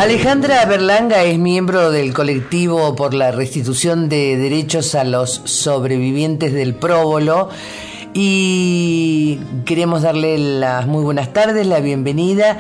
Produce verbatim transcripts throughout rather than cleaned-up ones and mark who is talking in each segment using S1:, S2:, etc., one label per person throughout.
S1: Alejandra Berlanga es miembro del colectivo por la restitución de derechos a los sobrevivientes del próbolo y queremos darle las muy buenas tardes, la bienvenida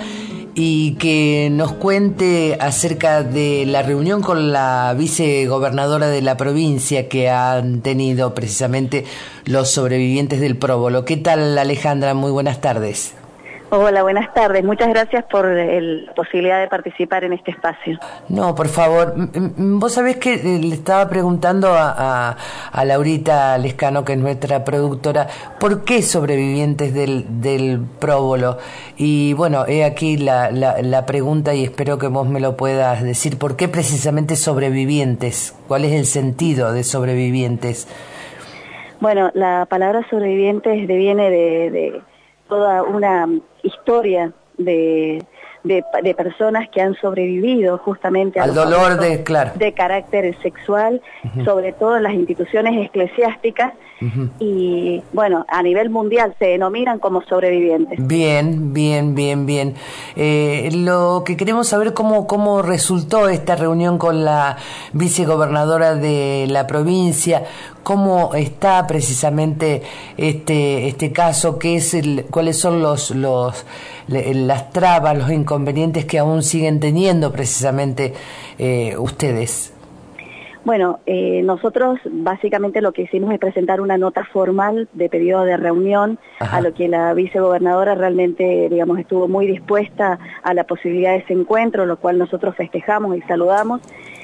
S1: y que nos cuente acerca de la reunión con la vicegobernadora de la provincia que han tenido precisamente los sobrevivientes del próbolo. ¿Qué tal, Alejandra? Muy buenas tardes.
S2: Hola, buenas tardes. Muchas gracias por la posibilidad de participar en este espacio.
S1: No, por favor. Vos sabés que le estaba preguntando a, a, a Laurita Lescano, que es nuestra productora, ¿por qué sobrevivientes del, del próbolo? Y bueno, he aquí la, la, la pregunta y espero que vos me lo puedas decir. ¿Por qué precisamente sobrevivientes? ¿Cuál es el sentido de sobrevivientes?
S2: Bueno, la palabra sobrevivientes deviene de... de toda una historia de, de, de personas que han sobrevivido justamente
S1: al dolor de, claro.
S2: de carácter sexual, uh-huh. sobre todo en las instituciones eclesiásticas, uh-huh. y bueno, a nivel mundial se denominan como sobrevivientes.
S1: Bien, bien, bien, bien. Eh, lo que queremos saber cómo, cómo resultó esta reunión con la vicegobernadora de la provincia, cómo está precisamente este este caso, qué es el, cuáles son los los las trabas, los inconvenientes que aún siguen teniendo precisamente eh, ustedes.
S2: Bueno, eh, nosotros básicamente lo que hicimos es presentar una nota formal de pedido de reunión. Ajá. A lo que la vicegobernadora realmente, digamos, estuvo muy dispuesta a la posibilidad de ese encuentro, lo cual nosotros festejamos y saludamos.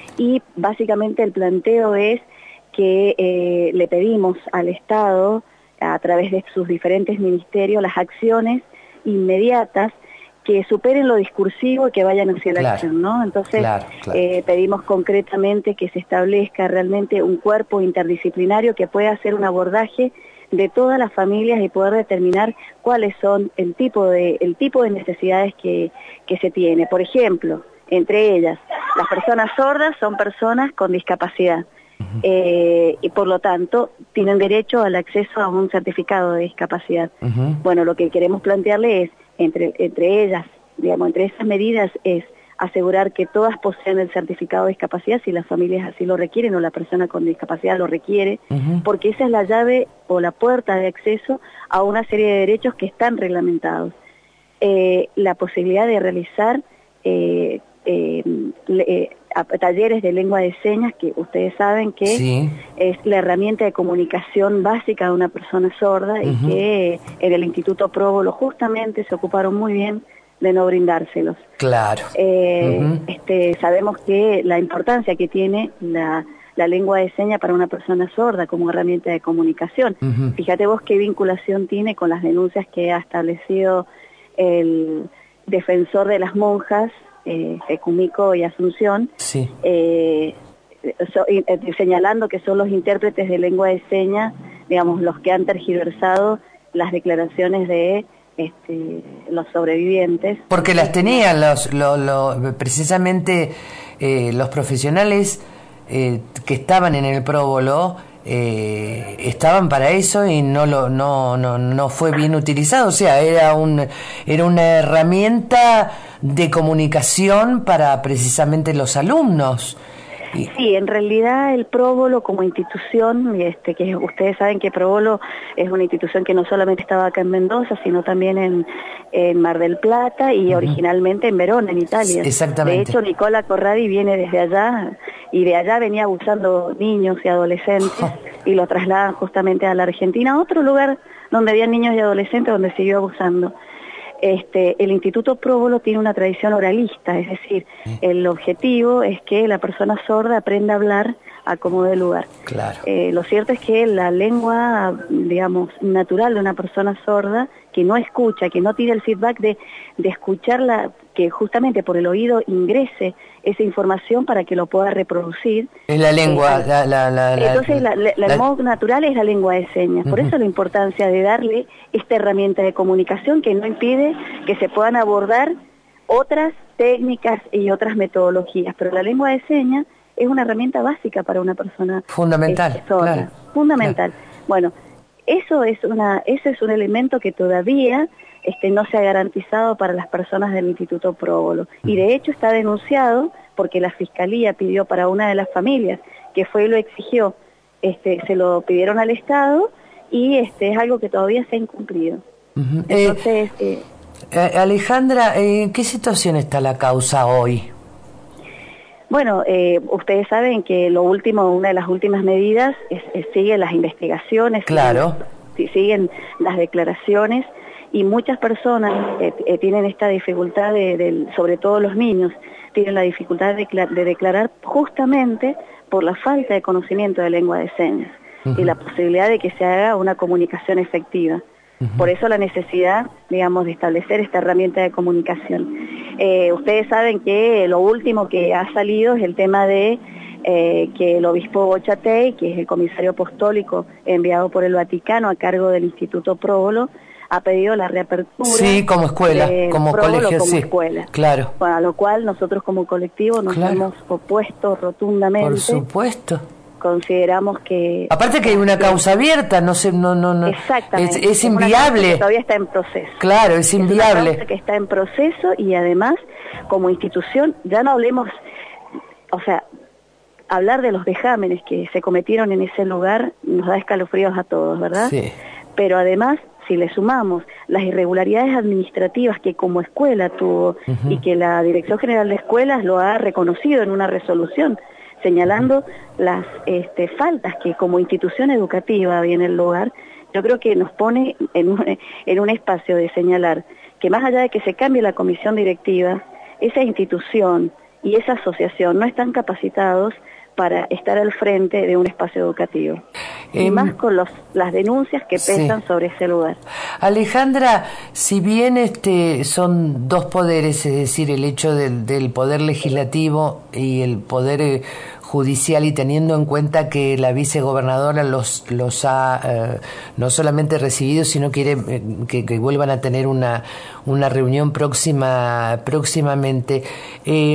S2: Y básicamente el planteo es que eh, le pedimos al Estado, a través de sus diferentes ministerios, las acciones inmediatas que superen lo discursivo y que vayan hacia la claro, acción, ¿no? Entonces, claro, claro. Eh, pedimos concretamente que se establezca realmente un cuerpo interdisciplinario que pueda hacer un abordaje de todas las familias y poder determinar cuáles son el tipo de, el tipo de necesidades que, que se tiene. Por ejemplo, entre ellas, las personas sordas son personas con discapacidad. Eh, y por lo tanto tienen derecho al acceso a un certificado de discapacidad. Uh-huh. Bueno, lo que queremos plantearle es, entre, entre ellas, digamos, entre esas medidas es asegurar que todas poseen el certificado de discapacidad si las familias así lo requieren o la persona con discapacidad lo requiere, uh-huh. porque esa es la llave o la puerta de acceso a una serie de derechos que están reglamentados. Eh, la posibilidad de realizar eh, eh, eh, a talleres de lengua de señas, que ustedes saben que sí. es la herramienta de comunicación básica de una persona sorda, uh-huh. y que en el Instituto Próbolo justamente se ocuparon muy bien de no brindárselos.
S1: Claro.
S2: Eh, uh-huh. este, sabemos que la importancia que tiene la, la lengua de señas para una persona sorda como herramienta de comunicación. Uh-huh. Fíjate vos qué vinculación tiene con las denuncias que ha establecido el defensor de las monjas, Eh, Ecumico y Asunción,
S1: sí.
S2: eh, so, eh, señalando que son los intérpretes de lengua de señas, digamos, los que han tergiversado las declaraciones de este, los sobrevivientes.
S1: Porque las tenían los, lo, lo, precisamente eh, los profesionales eh, que estaban en el próbolo, eh, estaban para eso y no lo no no no fue bien utilizado, o sea, era un era una herramienta de comunicación para precisamente los alumnos.
S2: Sí, en realidad el próbolo como institución, este, que ustedes saben que próbolo es una institución que no solamente estaba acá en Mendoza, sino también en, en Mar del Plata y uh-huh. originalmente en Verona, en Italia.
S1: Exactamente.
S2: De hecho, Nicola Corradi viene desde allá y de allá venía abusando niños y adolescentes oh. y lo trasladan justamente a la Argentina, a otro lugar donde había niños y adolescentes donde siguió abusando. Este, el Instituto Próbolo tiene una tradición oralista, es decir, el objetivo es que la persona sorda aprenda a hablar a como dé lugar.
S1: Claro.
S2: Eh, lo cierto es que la lengua, digamos, natural de una persona sorda, que no escucha, que no tiene el feedback de, de escucharla, que justamente por el oído ingrese esa información para que lo pueda reproducir.
S1: Es la lengua. Eh, la, la, la,
S2: entonces, la, la, la, la, el modo natural es la lengua de señas. Por uh-huh. eso la importancia de darle esta herramienta de comunicación que no impide que se puedan abordar otras técnicas y otras metodologías. Pero la lengua de señas es una herramienta básica para una persona
S1: fundamental,
S2: eh, sorda. Claro. Fundamental. Claro. Bueno, eso es una, ese es un elemento que todavía este, no se ha garantizado para las personas del Instituto Próbolo. Y de hecho está denunciado porque la Fiscalía pidió para una de las familias, que fue y lo exigió, este, se lo pidieron al Estado y este, es algo que todavía se ha incumplido.
S1: Uh-huh.
S2: Entonces...
S1: Eh, eh, Alejandra, ¿en qué situación está la causa hoy?
S2: Bueno, eh, ustedes saben que lo último, una de las últimas medidas es, es siguen las investigaciones,
S1: claro,
S2: siguen, siguen las declaraciones y muchas personas eh, eh, tienen esta dificultad, de, de, sobre todo los niños, tienen la dificultad de, de declarar justamente por la falta de conocimiento de lengua de señas uh-huh. y la posibilidad de que se haga una comunicación efectiva. Uh-huh. Por eso la necesidad, digamos, de establecer esta herramienta de comunicación. Eh, ustedes saben que lo último que ha salido es el tema de eh, que el obispo Bochatey, que es el comisario apostólico enviado por el Vaticano a cargo del Instituto Próbolo, ha pedido la reapertura.
S1: Sí, como escuela, como
S2: Próbolo
S1: colegio,
S2: como
S1: sí.
S2: escuela.
S1: Claro.
S2: Bueno, a lo cual nosotros como colectivo nos claro. hemos opuesto rotundamente.
S1: Por supuesto.
S2: Consideramos que...
S1: Aparte que hay una causa abierta, no sé, no, no, no.
S2: Exactamente.
S1: Es, es inviable.
S2: Que todavía está en proceso.
S1: Claro, es inviable.
S2: Es una causa que está en proceso y además, como institución, ya no hablemos, o sea, hablar de los vejámenes que se cometieron en ese lugar nos da escalofríos a todos, ¿verdad?
S1: Sí.
S2: Pero además, si le sumamos las irregularidades administrativas que como escuela tuvo uh-huh. y que la Dirección General de Escuelas lo ha reconocido en una resolución, señalando las este, faltas que como institución educativa había en el lugar, yo creo que nos pone en un, en un espacio de señalar que más allá de que se cambie la comisión directiva, esa institución y esa asociación no están capacitados para estar al frente de un espacio educativo. Eh, y más con los, las denuncias que pesan sí. sobre ese lugar.
S1: Alejandra, si bien este son dos poderes, es decir, el hecho del, del poder legislativo y el poder eh, judicial, y teniendo en cuenta que la vicegobernadora los los ha eh, no solamente recibido, sino quiere eh, que, que vuelvan a tener una una reunión próxima próximamente. Eh,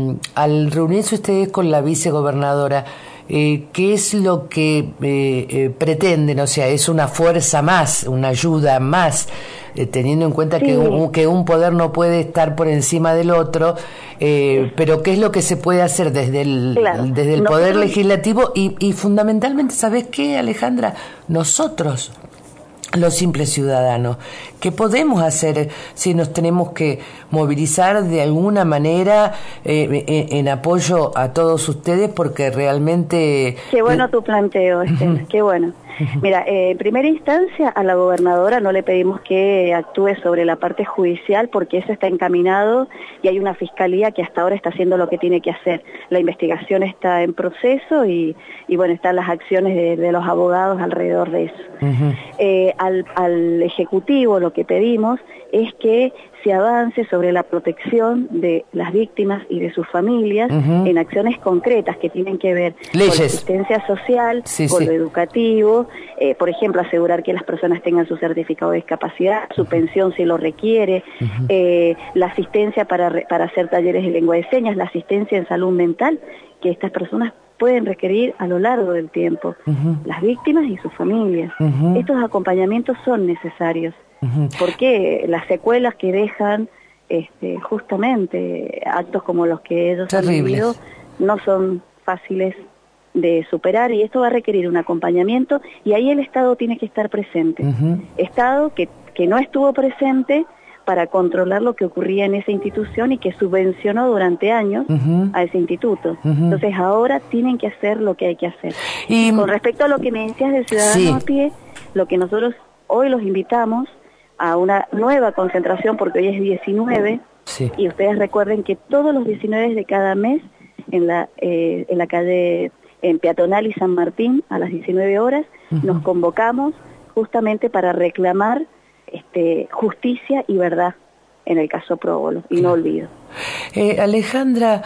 S1: al reunirse ustedes con la vicegobernadora, Eh, ¿qué es lo que eh, eh, pretenden? O sea, ¿es una fuerza más, una ayuda más, eh, teniendo en cuenta sí. que, un, que un poder no puede estar por encima del otro, eh, pero qué es lo que se puede hacer desde el, claro. desde el poder nosotros... legislativo y, y fundamentalmente, ¿sabes qué, Alejandra? Nosotros, los simples ciudadanos, ¿qué podemos hacer si nos tenemos que movilizar de alguna manera eh, en, en apoyo a todos ustedes? Porque realmente...
S2: Qué bueno tu planteo, Estela, qué bueno. Mira, eh, en primera instancia a la gobernadora no le pedimos que actúe sobre la parte judicial porque eso está encaminado y hay una fiscalía que hasta ahora está haciendo lo que tiene que hacer. La investigación está en proceso y, y bueno, están las acciones de, de los abogados alrededor de eso. Uh-huh. Eh, al, al Ejecutivo lo que pedimos es que se avance sobre la protección de las víctimas y de sus familias uh-huh. en acciones concretas que tienen que ver
S1: Leyes.
S2: con la asistencia social,
S1: sí,
S2: con
S1: sí.
S2: lo educativo, eh, por ejemplo, asegurar que las personas tengan su certificado de discapacidad, su uh-huh. pensión si lo requiere, uh-huh. eh, la asistencia para, para hacer talleres de lengua de señas, la asistencia en salud mental, que estas personas pueden requerir a lo largo del tiempo, uh-huh. las víctimas y sus familias. Uh-huh. Estos acompañamientos son necesarios. Uh-huh. Porque las secuelas que dejan este, justamente actos como los que ellos
S1: Terribles.
S2: han vivido no son fáciles de superar y esto va a requerir un acompañamiento y ahí el Estado tiene que estar presente. Uh-huh. Estado que, que no estuvo presente para controlar lo que ocurría en esa institución y que subvencionó durante años uh-huh. a ese instituto. Uh-huh. Entonces ahora tienen que hacer lo que hay que hacer. Y con respecto a lo que me decías del ciudadano sí. a pie, lo que nosotros hoy los invitamos a una nueva concentración porque hoy es diecinueve sí. y ustedes recuerden que todos los diecinueve de cada mes en la eh, en la calle en Peatonal y San Martín a las diecinueve horas uh-huh. nos convocamos justamente para reclamar este justicia y verdad en el caso Próbolo y no olvido.
S1: Eh, Alejandra,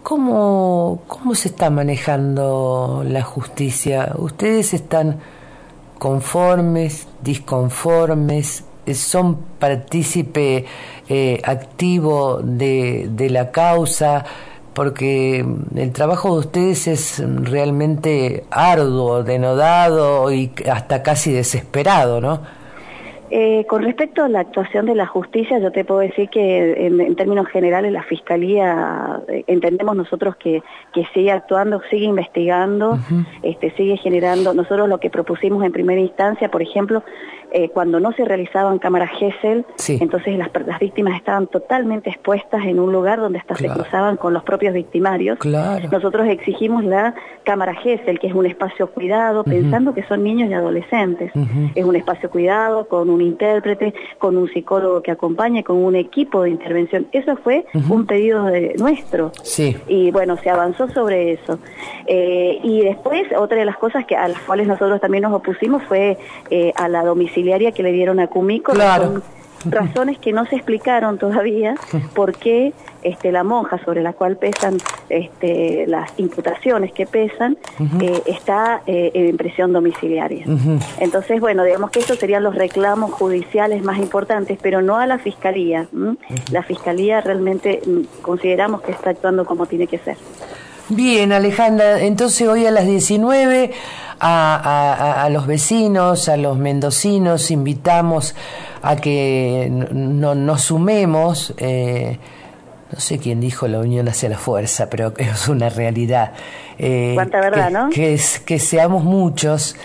S1: ¿cómo cómo se está manejando la justicia? ¿Ustedes están conformes, disconformes? ¿Son partícipe eh, activo de, de la causa? Porque el trabajo de ustedes es realmente arduo, denodado y hasta casi desesperado, ¿no?
S2: Eh, con respecto a la actuación de la justicia, yo te puedo decir que en, en términos generales la Fiscalía, eh, entendemos nosotros que, que sigue actuando, sigue investigando, uh-huh. este, sigue generando. Nosotros lo que propusimos en primera instancia, por ejemplo, eh, cuando no se realizaban cámaras Gesell, sí. entonces las, las víctimas estaban totalmente expuestas en un lugar donde hasta claro. se cruzaban con los propios victimarios. Claro. Nosotros exigimos la cámara Gesell, que es un espacio cuidado, uh-huh. pensando que son niños y adolescentes. Uh-huh. Es un espacio cuidado con un intérprete, con un psicólogo que acompañe, con un equipo de intervención. Eso fue uh-huh. un pedido de nuestro. Sí. Y bueno, se avanzó sobre eso. Eh, y después, otra de las cosas que a las cuales nosotros también nos opusimos fue eh, a la domiciliaria que le dieron a Cumico. Claro. Son razones que no se explicaron todavía por qué este, la monja sobre la cual pesan este, las imputaciones que pesan uh-huh. eh, está eh, en prisión domiciliaria. Uh-huh. Entonces, bueno, digamos que estos serían los reclamos judiciales más importantes, pero no a la Fiscalía. ¿m? Uh-huh. La Fiscalía realmente m, consideramos que está actuando como tiene que ser.
S1: Bien, Alejandra, entonces hoy a las diecinueve a, a, a los vecinos, a los mendocinos, invitamos a que no, nos sumemos, eh, no sé quién dijo la unión hacia la fuerza, pero es una realidad.
S2: Eh, Cuánta verdad,
S1: que,
S2: ¿no?
S1: Que, es, que seamos muchos.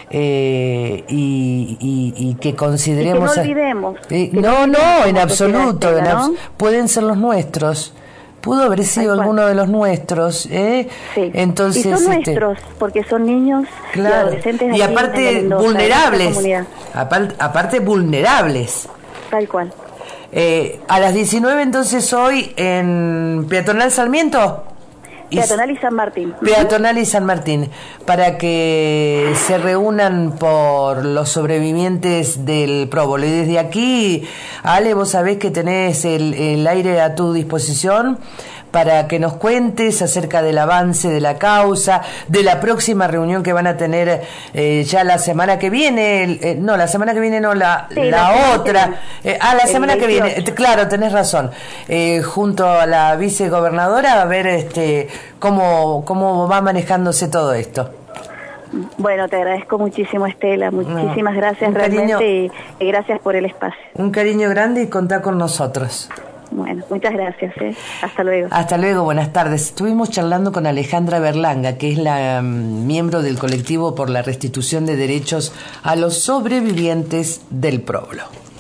S1: Eh, y, y, y que consideremos...
S2: Y que no olvidemos.
S1: Eh, no, no, en absoluto, en abs- pueden ser los nuestros. Pudo haber sido alguno de los nuestros, ¿eh?
S2: Sí.
S1: Entonces,
S2: y son este, nuestros, porque son niños claro. y adolescentes.
S1: Y aparte Mendoza, vulnerables, aparte, aparte vulnerables.
S2: Tal cual.
S1: Eh, a las diecinueve entonces hoy en Peatonal Sarmiento.
S2: Peatonal y San Martín.
S1: Peatonal y San Martín, para que se reúnan por los sobrevivientes del próbolo. Y desde aquí, Ale, vos sabés que tenés el, el aire a tu disposición para que nos cuentes acerca del avance de la causa, de la próxima reunión que van a tener eh, ya la semana que viene, eh, no, la semana que viene no, la, sí, la, la otra, eh, ah, la semana que viene, eh, claro, tenés razón, eh, junto a la vicegobernadora a ver este cómo, cómo va manejándose todo esto.
S2: Bueno, te agradezco muchísimo, Estela, muchísimas no, gracias realmente cariño, y, y gracias por el espacio.
S1: Un cariño grande y contá con nosotros.
S2: Bueno, muchas gracias. ¿eh? Hasta luego.
S1: Hasta luego, buenas tardes. Estuvimos charlando con Alejandra Berlanga, que es la um, miembro del colectivo por la restitución de derechos a los sobrevivientes del próbolo.